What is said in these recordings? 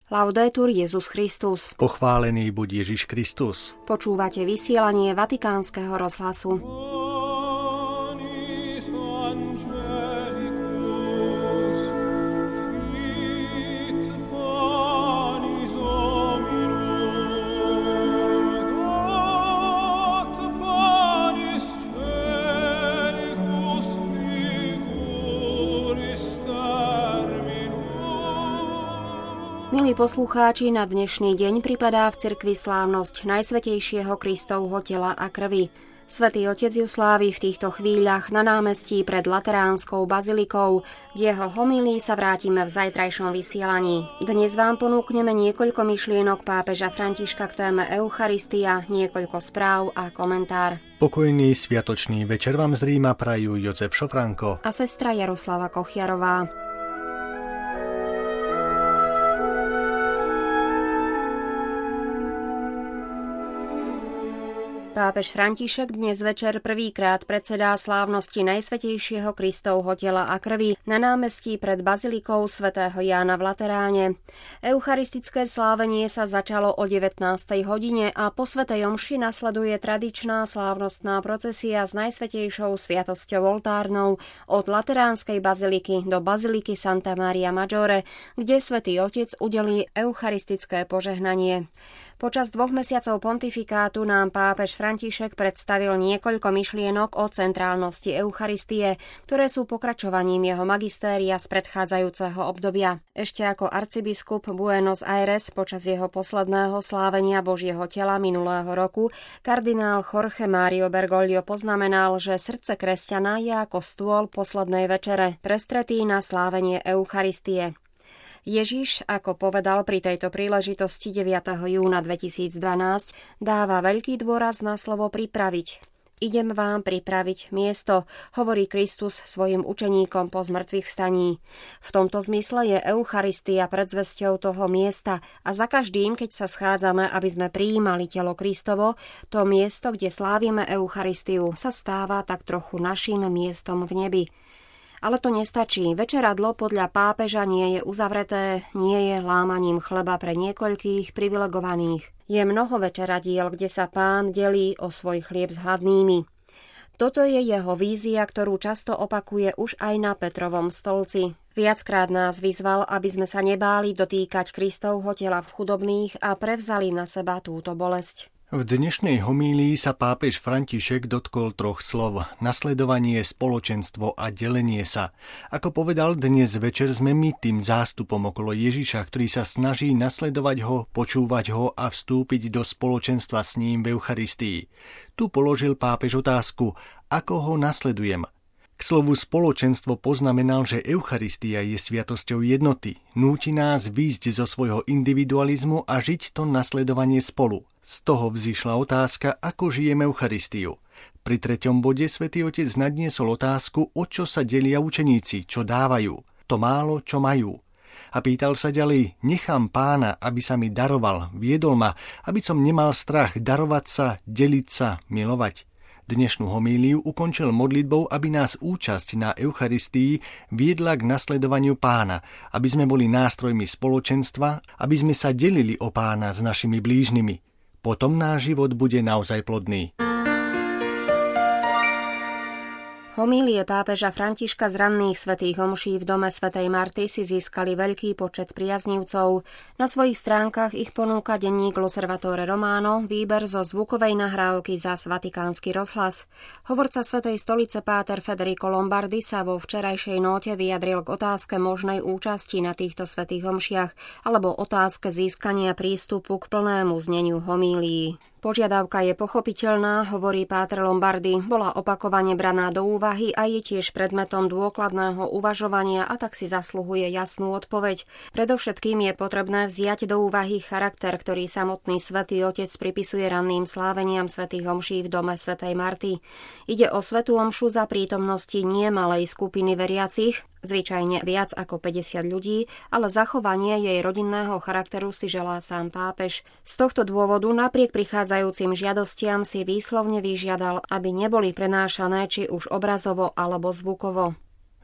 Laudetur Jesus Christus. Pochválený buď Ježiš Kristus. Počúvate vysielanie Vatikánskeho rozhlasu. Milí poslucháči, na dnešný deň pripadá v cirkvi slávnosť Najsvätejšieho Kristovho tela a krvi. Svätý Otec ju slávi v týchto chvíľach na námestí pred Lateránskou bazilikou. K jeho homílii sa vrátime v zajtrajšom vysielaní. Dnes vám ponúkneme niekoľko myšlienok pápeža Františka k téme Eucharistia, niekoľko správ a komentár. Pokojný sviatočný večer vám z Ríma prajú Jozef Šofranko a sestra Jaroslava Kochiarová. Pápež František dnes večer prvýkrát predsedá slávnosti Najsvätejšieho Kristovho tela a krvi na námestí pred bazilikou svätého Jána v Lateráne. Eucharistické slávenie sa začalo o 19. hodine a po svätej omši nasleduje tradičná slávnostná procesia s Najsvätejšou sviatosťou oltárnou od Lateránskej baziliky do baziliky Santa Maria Maggiore, kde Svätý Otec udelí eucharistické požehnanie. Počas 2 mesiacov pontifikátu nám pápež František predstavil niekoľko myšlienok o centrálnosti Eucharistie, ktoré sú pokračovaním jeho magistéria z predchádzajúceho obdobia. Ešte ako arcibiskup Buenos Aires počas jeho posledného slávenia Božieho tela minulého roku, kardinál Jorge Mario Bergoglio poznamenal, že srdce kresťana je ako stôl poslednej večere, prestretý na slávenie Eucharistie. Ježiš, ako povedal pri tejto príležitosti 9. júna 2012, dáva veľký dôraz na slovo pripraviť. Idem vám pripraviť miesto, hovorí Kristus svojim učeníkom po zmŕtvychvstaní. V tomto zmysle je Eucharistia predzvesťou toho miesta a za každým, keď sa schádzame, aby sme prijímali telo Kristovo, to miesto, kde slávime Eucharistiu, sa stáva tak trochu naším miestom v nebi. Ale to nestačí. Večeradlo podľa pápeža nie je uzavreté, nie je lámaním chleba pre niekoľkých privilegovaných. Je mnoho večeradiel, kde sa Pán delí o svoj chlieb s hladnými. Toto je jeho vízia, ktorú často opakuje už aj na Petrovom stolci. Viackrát nás vyzval, aby sme sa nebáli dotýkať Kristovho tela v chudobných a prevzali na seba túto bolesť. V dnešnej homílii sa pápež František dotkol 3 slov: nasledovanie, spoločenstvo a delenie sa. Ako povedal, dnes večer sme my tým zástupom okolo Ježiša, ktorý sa snaží nasledovať ho, počúvať ho a vstúpiť do spoločenstva s ním v Eucharistii. Tu položil pápež otázku: ako ho nasledujem? K slovu spoločenstvo poznamenal, že Eucharistia je sviatosťou jednoty. Núti nás výjsť zo svojho individualizmu a žiť to nasledovanie spolu. Z toho vzišla otázka, ako žijeme Eucharistiu. Pri 3. bode Svätý Otec nadniesol otázku, o čo sa delia učeníci, čo dávajú, to málo, čo majú. A pýtal sa ďalej: nechám Pána, aby sa mi daroval, viedol ma, aby som nemal strach darovať sa, deliť sa, milovať. Dnešnú homíliu ukončil modlitbou, aby nás účasť na Eucharistii viedla k nasledovaniu Pána, aby sme boli nástrojmi spoločenstva, aby sme sa delili o Pána s našimi blížnymi. Potom náš život bude naozaj plodný. Homílie pápeža Františka z ranných svätých omší v dome svätej Marty si získali veľký počet priaznivcov. Na svojich stránkach ich ponúka denník L'Osservatore Romano výber zo zvukovej nahrávky za Vatikánsky rozhlas. Hovorca Svätej stolice páter Federico Lombardi sa vo včerajšej nóte vyjadril k otázke možnej účasti na týchto svätých omšiach alebo otázke získania prístupu k plnému zneniu homílií. Požiadavka je pochopiteľná, hovorí páter Lombardi, bola opakovane braná do úvahy a je tiež predmetom dôkladného uvažovania a tak si zasluhuje jasnú odpoveď. Predovšetkým je potrebné vziať do úvahy charakter, ktorý samotný Svätý Otec pripisuje ranným sláveniam svätých omší v dome svätej Marty. Ide o svätú omšu za prítomnosti nie malej skupiny veriacich, zvyčajne viac ako 50 ľudí, ale zachovanie jej rodinného charakteru si želá sám pápež. Z tohto dôvodu napriek prichádzajúcim žiadostiam si výslovne vyžiadal, aby neboli prenášané či už obrazovo alebo zvukovo.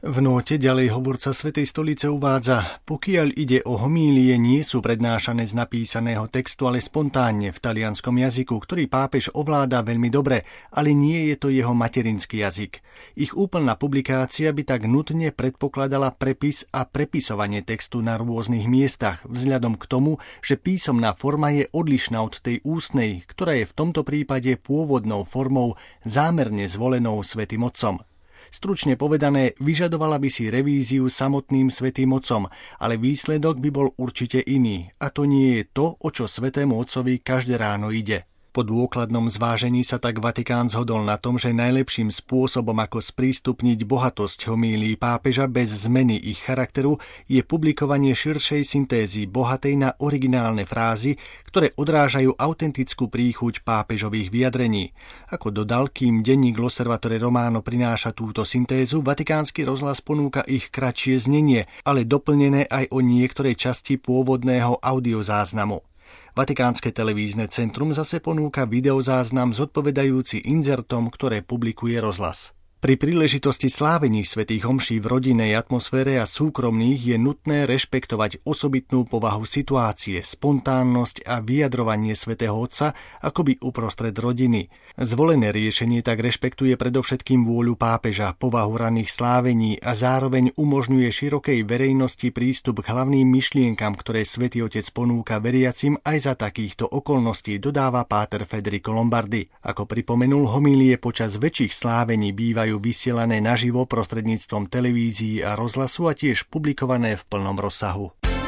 V nóte ďalej hovorca Svätej stolice uvádza, pokiaľ ide o homílie, nie sú prednášané z napísaného textu, ale spontánne v talianskom jazyku, ktorý pápež ovláda veľmi dobre, ale nie je to jeho materinský jazyk. Ich úplná publikácia by tak nutne predpokladala prepis a prepisovanie textu na rôznych miestach, vzhľadom k tomu, že písomná forma je odlišná od tej ústnej, ktorá je v tomto prípade pôvodnou formou zámerne zvolenou Svätým Otcom. Stručne povedané, vyžadovala by si revíziu samotným Svätým Otcom, ale výsledok by bol určite iný. A to nie je to, o čo Svätému Otcovi každé ráno ide. Po dôkladnom zvážení sa tak Vatikán zhodol na tom, že najlepším spôsobom, ako sprístupniť bohatosť homílií pápeža bez zmeny ich charakteru, je publikovanie širšej syntézy bohatej na originálne frázy, ktoré odrážajú autentickú príchuť pápežových vyjadrení. Ako dodal, kým denník L'Osservatore Romano prináša túto syntézu, Vatikánsky rozhlas ponúka ich kratšie znenie, ale doplnené aj o niektoré časti pôvodného audiozáznamu. Vatikánske televízne centrum zase ponúka videozáznam zodpovedajúci inzertom, ktoré publikuje rozhlas. Pri príležitosti slávení svätých homší v rodinnej atmosfére a súkromných je nutné rešpektovať osobitnú povahu situácie, spontánnosť a vyjadrovanie svätého Otca akoby uprostred rodiny. Zvolené riešenie tak rešpektuje predovšetkým vôľu pápeža, povahu ranných slávení a zároveň umožňuje širokej verejnosti prístup k hlavným myšlienkam, ktoré Svätý Otec ponúka veriacim aj za takýchto okolností, dodáva páter Federico Lombardi. Ako pripomenul, homílie počas väčších slávení bývajú vysielané naživo prostredníctvom televízií a rozhlasu a tiež publikované v plnom rozsahu.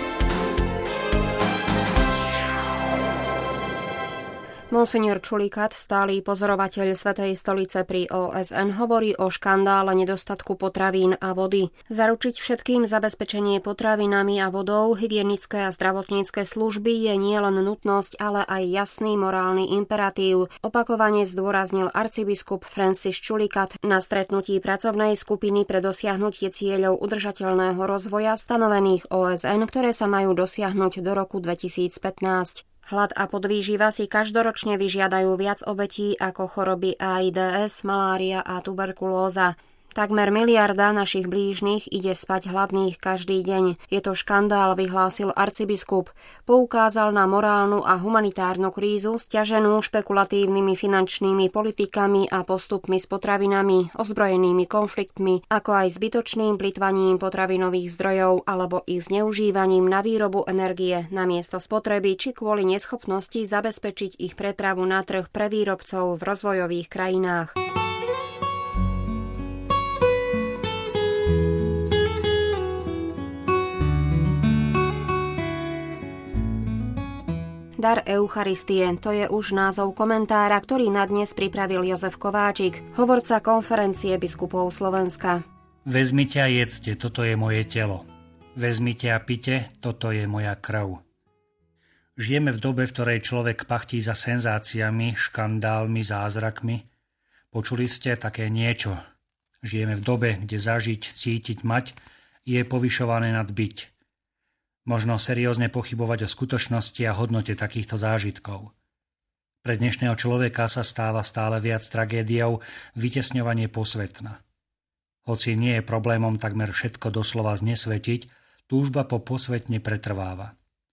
Monsignor Čulikat, stály pozorovateľ Svätej stolice pri OSN, hovorí o škandále nedostatku potravín a vody. Zaručiť všetkým zabezpečenie potravinami a vodou, hygienické a zdravotnícke služby je nielen nutnosť, ale aj jasný morálny imperatív. Opakovane zdôraznil arcibiskup Francis Čulikat na stretnutí pracovnej skupiny pre dosiahnutie cieľov udržateľného rozvoja stanovených OSN, ktoré sa majú dosiahnuť do roku 2015. Hlad a podvýživa si každoročne vyžiadajú viac obetí ako choroby AIDS, malária a tuberkulóza. Takmer miliarda našich blížnych ide spať hladných každý deň. Je to škandál, vyhlásil arcibiskup. Poukázal na morálnu a humanitárnu krízu sťaženú špekulatívnymi finančnými politikami a postupmi s potravinami, ozbrojenými konfliktmi, ako aj zbytočným plytvaním potravinových zdrojov alebo ich zneužívaním na výrobu energie namiesto spotreby či kvôli neschopnosti zabezpečiť ich prepravu na trh pre výrobcov v rozvojových krajinách. Dar Eucharistie, to je už názov komentára, ktorý na dnes pripravil Jozef Kováčik, hovorca konferencie biskupov Slovenska. Vezmite a jedzte, toto je moje telo. Vezmite a pite, toto je moja krv. Žijeme v dobe, v ktorej človek pachtí za senzáciami, škandálmi, zázrakmi. Počuli ste také niečo. Žijeme v dobe, kde zažiť, cítiť, mať je povyšované nad byť. Možno seriózne pochybovať o skutočnosti a hodnote takýchto zážitkov. Pre dnešného človeka sa stáva stále viac tragédiou vytesňovanie posvetna. Hoci nie je problémom takmer všetko doslova znesvetiť, túžba po posvetne pretrváva.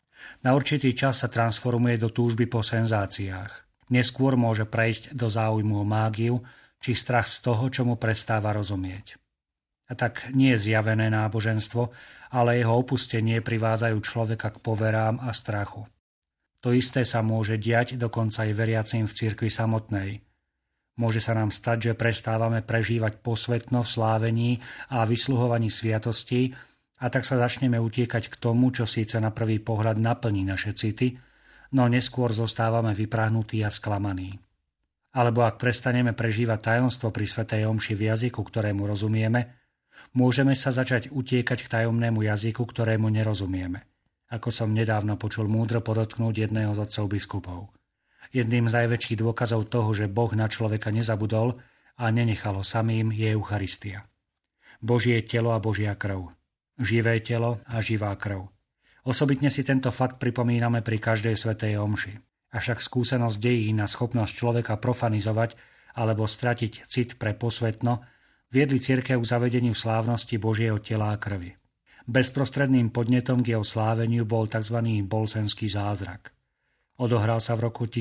Na určitý čas sa transformuje do túžby po senzáciách. Neskôr môže prejsť do záujmu o mágiu či strach z toho, čo mu prestáva rozumieť. A tak nie je zjavené náboženstvo, ale jeho opustenie privádzajú človeka k poverám a strachu. To isté sa môže diať dokonca aj veriacim v cirkvi samotnej. Môže sa nám stať, že prestávame prežívať posvetno v slávení a vysluhovaní sviatostí a tak sa začneme utiekať k tomu, čo síce na prvý pohľad naplní naše city, no neskôr zostávame vyprahnutí a sklamaní. Alebo ak prestaneme prežívať tajomstvo pri svätej omši v jazyku, ktorému rozumieme, môžeme sa začať utiekať k tajomnému jazyku, ktorému nerozumieme. Ako som nedávno počul múdro podotknúť jedného z otcov biskupov. Jedným z najväčších dôkazov toho, že Boh na človeka nezabudol a nenechal ho samým, je Eucharistia. Božie telo a Božia krv. Živé telo a živá krv. Osobitne si tento fakt pripomíname pri každej svätej omši. Avšak skúsenosť dejín a schopnosť človeka profanizovať alebo stratiť cit pre posvetno viedli cirkev k zavedeniu slávnosti Božieho tela a krvi. Bezprostredným podnetom k jeho sláveniu bol tzv. Bolsenský zázrak. Odohral sa v roku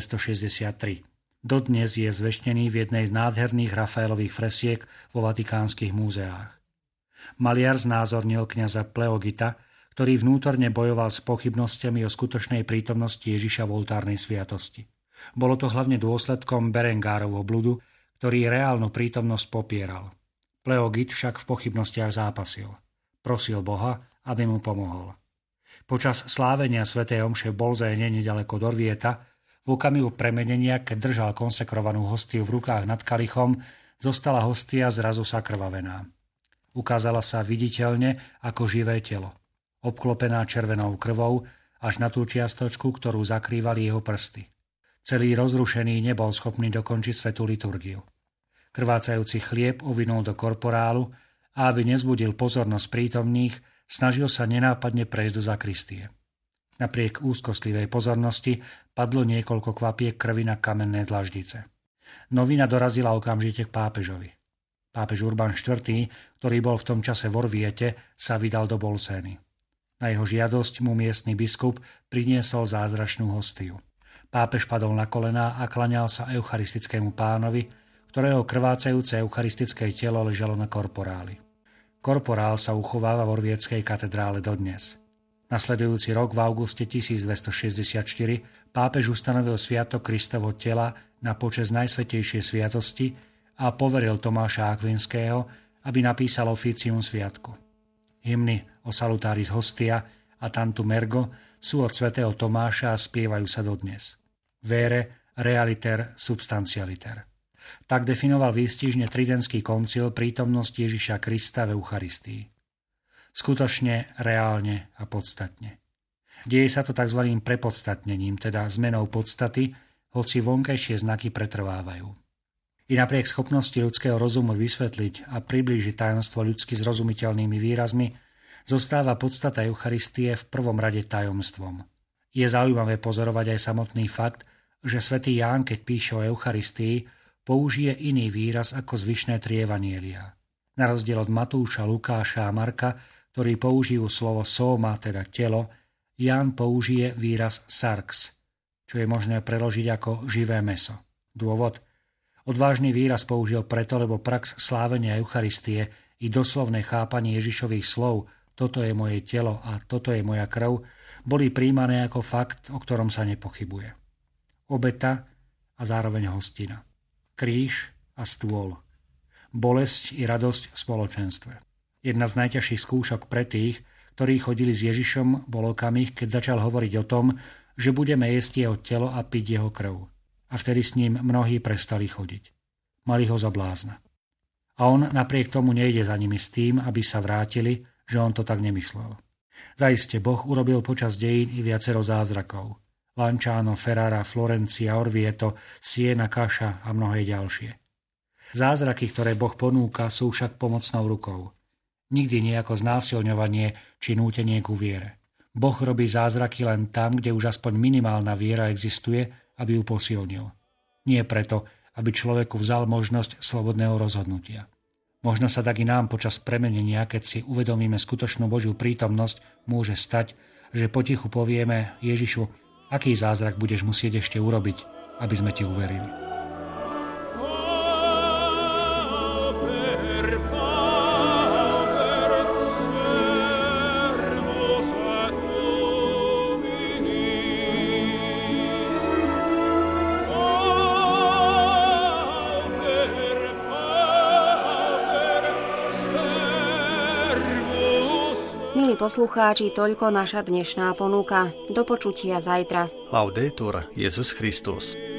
1263. Dodnes je zveštnený v jednej z nádherných Rafaelových fresiek vo vatikánskych múzeách. Maliar znázornil kňaza Pleogita, ktorý vnútorne bojoval s pochybnosťami o skutočnej prítomnosti Ježiša v oltárnej sviatosti. Bolo to hlavne dôsledkom Berengárovho bludu, ktorý reálnu prítomnosť popieral. Pleogit však v pochybnostiach zápasil. Prosil Boha, aby mu pomohol. Počas slávenia svätej omše v Bolzéne nedaleko Dorvieta, v okamihu premenenia, keď držal konsekrovanú hostiu v rukách nad kalichom, zostala hostia zrazu sakrvavená. Ukázala sa viditeľne ako živé telo, obklopená červenou krvou až na tú čiastočku, ktorú zakrývali jeho prsty. Celý rozrušený nebol schopný dokončiť svätú liturgiu. Krvácajúci chlieb ovinul do korporálu a aby nezbudil pozornosť prítomných, snažil sa nenápadne prejsť do zakristie. Napriek úzkostlivej pozornosti padlo niekoľko kvapiek krvi na kamenné dlaždice. Novina dorazila okamžite k pápežovi. Pápež Urban IV., ktorý bol v tom čase v Orviete, sa vydal do Bolsény. Na jeho žiadosť mu miestny biskup priniesol zázračnú hostiu. Pápež padol na kolená a klaňal sa eucharistickému pánovi, ktorého krvácajúce eucharistické telo ležalo na korporáli. Korporál sa uchováva v Orvieckej katedrále dodnes. Nasledujúci rok v auguste 1264 pápež ustanovil sviatok Kristovho tela na počesť Najsvätejšej sviatosti a poveril Tomáša Akvinského, aby napísal oficium sviatku. Hymny o Salutaris Hostia a Tantum Ergo sú od svätého Tomáša a spievajú sa dodnes. Vere, realiter, substantialiter. Tak definoval výstižne Tridentský koncil prítomnosť Ježiša Krista v Eucharistii. Skutočne, reálne a podstatne. Deje sa to tzv. Prepodstatnením, teda zmenou podstaty, hoci vonkajšie znaky pretrvávajú. I napriek schopnosti ľudského rozumu vysvetliť a priblížiť tajomstvo ľudsky zrozumiteľnými výrazmi, zostáva podstata Eucharistie v prvom rade tajomstvom. Je zaujímavé pozorovať aj samotný fakt, že svätý Ján, keď píše o Eucharistii, použije iný výraz ako zvyšné tri evanjelia. Na rozdiel od Matúša, Lukáša a Marka, ktorí použijú slovo soma, teda telo, Ján použije výraz sarx, čo je možné preložiť ako živé mäso. Dôvod? Odvážny výraz použil preto, lebo prax slávenia Eucharistie i doslovné chápanie Ježišových slov toto je moje telo a toto je moja krv, boli príjmané ako fakt, o ktorom sa nepochybuje. Obeta a zároveň hostina. Kríž a stôl. Bolesť i radosť v spoločenstve. Jedna z najťažších skúšok pre tých, ktorí chodili s Ježišom, bol okamih, keď začal hovoriť o tom, že budeme jesť jeho telo a piť jeho krv. A vtedy s ním mnohí prestali chodiť. Mali ho za blázna. A on napriek tomu nejde za nimi s tým, aby sa vrátili, že on to tak nemyslel. Zaiste Boh urobil počas dejín i viacero zázrakov. Lanciano, Ferrara, Florencia, Orvieto, Siena, Kaša a mnohé ďalšie. Zázraky, ktoré Boh ponúka, sú však pomocnou rukou. Nikdy nie ako znásilňovanie či nútenie ku viere. Boh robí zázraky len tam, kde už aspoň minimálna viera existuje, aby ju posilnil. Nie preto, aby človeku vzal možnosť slobodného rozhodnutia. Možno sa tak i nám počas premenenia, keď si uvedomíme skutočnú Božiu prítomnosť, môže stať, že potichu povieme: Ježišu, aký zázrak budeš musieť ešte urobiť, aby sme ti uverili. Milí poslucháči, toľko naša dnešná ponuka. Do počutia zajtra. Laudetur Jesus Christus.